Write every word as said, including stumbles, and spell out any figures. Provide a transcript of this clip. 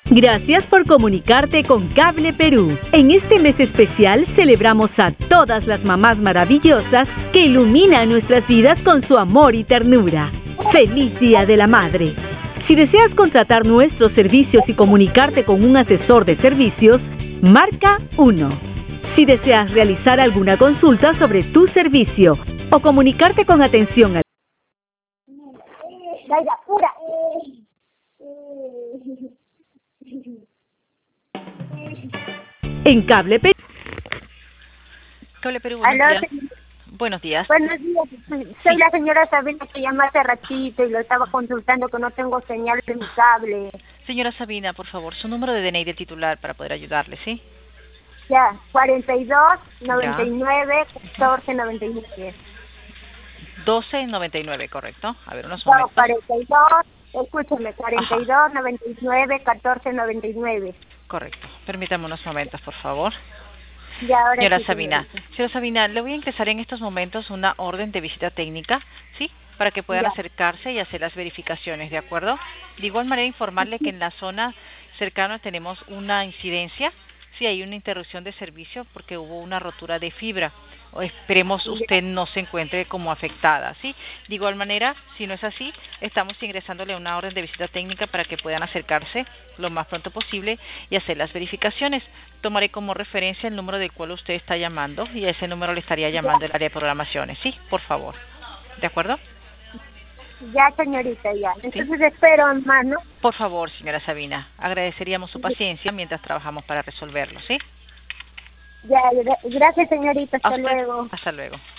Gracias por comunicarte con Cable Perú. En este mes especial celebramos a todas las mamás maravillosas que iluminan nuestras vidas con su amor y ternura. ¡Feliz Día de la Madre! Si deseas contratar nuestros servicios y comunicarte con un asesor de servicios, marca uno. Si deseas realizar alguna consulta sobre tu servicio o comunicarte con atención al... En Cable Perú. Cable Perú, buenos Aló, días. Buenos días. Buenos días, soy Sí. la señora Sabina que llamó hace ratito y lo estaba consultando que no tengo señal de mi cable. Señora Sabina, por favor, su número de D N I del titular para poder ayudarle, ¿sí? Ya, cuarenta y dos, noventa y nueve, catorce, noventa y nueve. doce noventa y nueve, ¿correcto? A ver, unos No, momentos. cuarenta y dos, escúcheme, cuarenta y dos, noventa y nueve, catorce, noventa y nueve. Correcto. Permítame unos momentos, por favor. Ya, ahora Señora sí, Sabina, señorita. señora Sabina, le voy a ingresar en estos momentos una orden de visita técnica, ¿sí? Para que puedan Ya. acercarse y hacer las verificaciones, ¿de acuerdo? De igual manera, informarle que en la zona cercana tenemos una incidencia, sí, hay una interrupción de servicio porque hubo una rotura de fibra. O esperemos usted no se encuentre como afectada, ¿sí? De igual manera, si no es así, estamos ingresándole una orden de visita técnica para que puedan acercarse lo más pronto posible y hacer las verificaciones. Tomaré como referencia el número del cual usted está llamando y a ese número le estaría llamando el área de programaciones, ¿sí? Por favor. ¿De acuerdo? Ya, señorita, ya. Entonces espero más, ¿no? Por favor, señora Sabina. Agradeceríamos su paciencia mientras trabajamos para resolverlo, ¿sí? Ya, gra- gracias, señorita. A Hasta usted. luego. Hasta luego.